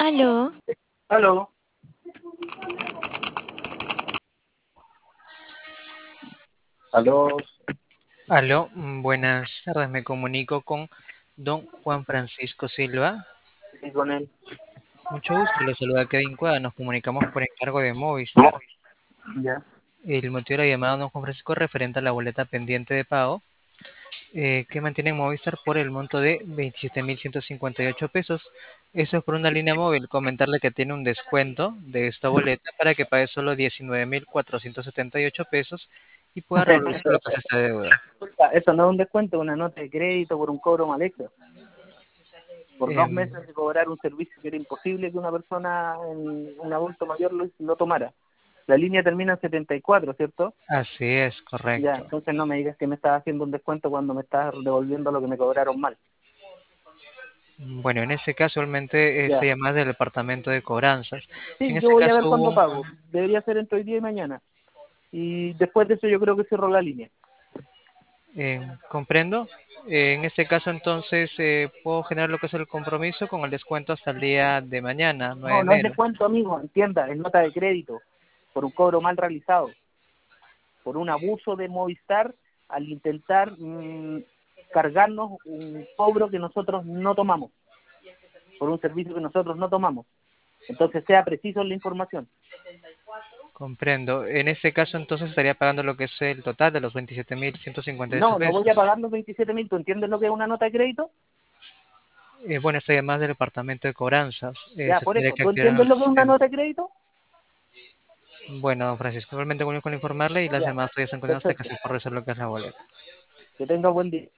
Aló, Aló, aló, Aló, buenas tardes. Me comunico con don Juan Francisco Silva. sí, con él. Mucho gusto, le saluda Kevin Cueva. Nos comunicamos por encargo de Movistar. Ya. El motivo de la llamada, don Juan Francisco, es referente a la boleta pendiente de pago que mantiene Movistar por el monto de 27.158 pesos. Eso es por una línea móvil. Comentarle que tiene un descuento de esta boleta para que pague solo 19.478 pesos y pueda regularizar lo que es esta deuda. Eso no es un descuento, es una nota de crédito por un cobro mal hecho. Por dos Em, meses de cobrar un servicio que era imposible que una persona, un adulto mayor, lo tomara. La línea termina en 74, ¿cierto? Así es, Ya, correcto. entonces no me digas que me estás haciendo un descuento cuando me estás devolviendo lo que me cobraron mal. Bueno, en ese caso, realmente Ya. esta llamada es del departamento de cobranzas. Si en Sí, yo este voy a ver caso cuándo pago. Debería ser entre hoy día y mañana. Y después de eso yo creo que cierro la línea. comprendo, en este caso entonces puedo generar lo que es el compromiso con el descuento hasta el día de mañana, 9 de No, no es enero. descuento, amigo, entienda, es nota de crédito por un cobro mal realizado, por un abuso de Movistar al intentar cargarnos un cobro que nosotros no tomamos, por un servicio que nosotros no tomamos. Entonces sea preciso en la información. Comprendo. En este caso entonces estaría pagando lo que es el total de los 27.158 No, no voy a pesos. pagar los 27.000, ¿tú entiendes lo que es una nota de crédito? Bueno, esta llamada es del departamento de cobranzas. Ya, Se por tendría eso, que ¿tú activar en el entiendes lo que es una sistema. nota de crédito? Bueno, Francisco, realmente único con informarle y las Ya, llamadas todavía están continuas hasta que perfecto. se pueda resolver lo que es la boleta. Que tenga buen día.